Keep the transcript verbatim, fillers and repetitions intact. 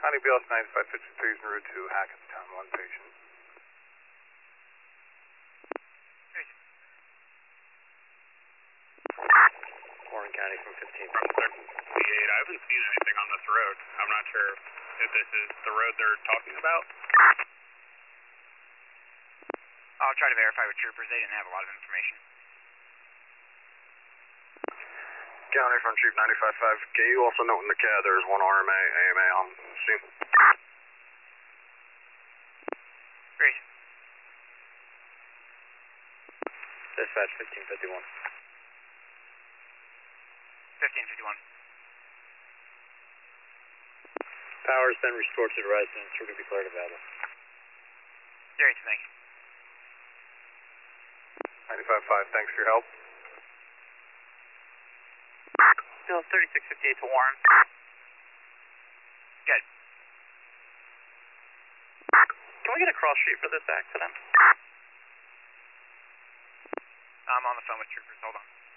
Connie B L S ninety-five fifty-three is en route to Hackettstown, one patient. Warren County from fifteen. From thirty-eight, I haven't seen anything on this road. I'm not sure if this is the road they're talking about. I'll try to verify with troopers. They didn't have a lot of information. County from Chief ninety-five five. Can you also note in the C A D there's one R M A, A M A on scene? Great. Dispatch fifteen fifty-one. fifteen fifty-one. Power has been restored to the residence. We're going to be cleared available. Great, thank you. ninety-five five, thanks for your help. Bill thirty-six fifty-eight to Warren. Good. Can we get a cross sheet for this accident? I'm on the phone with troopers. Hold on.